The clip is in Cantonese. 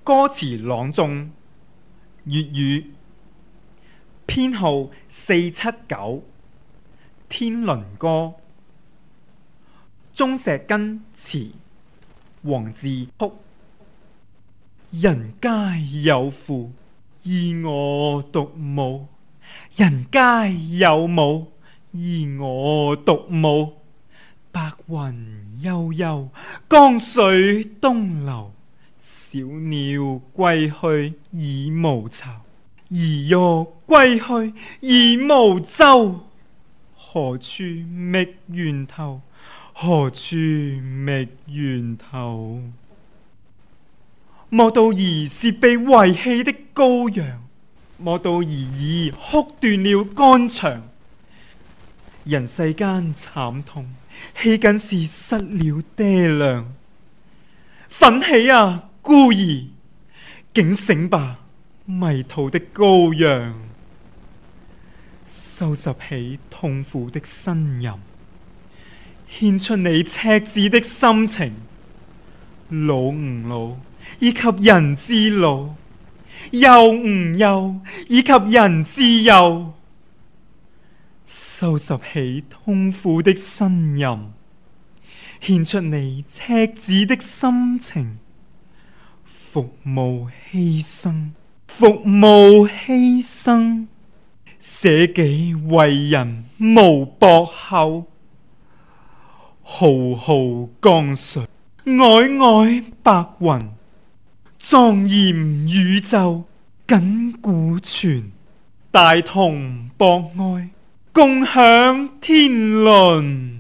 歌詞朗誦粵語編號479《天倫歌》，鍾石根詞，黃自曲。人皆有父，而我獨無；人皆有母，而我獨無。白雲悠悠，江水東流。小鳥歸去已無巢，兒欲歸去已無舟。何處覓源頭？何處覓源頭？莫道兒是被遺棄的羔羊，莫道兒已哭斷了肝腸。人世間慘痛，豈僅是失了爹娘？奮起啊，孤兒，警醒吧，迷途的羔羊！收拾起痛苦的呻吟，獻出你赤子的心情。老吾老，以及人之老；幼吾幼，以及人之幼。收拾起痛苦的呻吟，獻出你赤子的心情。服務犧牲，服務犧牲，捨己為人無薄厚。浩浩江水，皚皚白雲，莊嚴宇宙，亙古傳。大同博愛，共享天倫。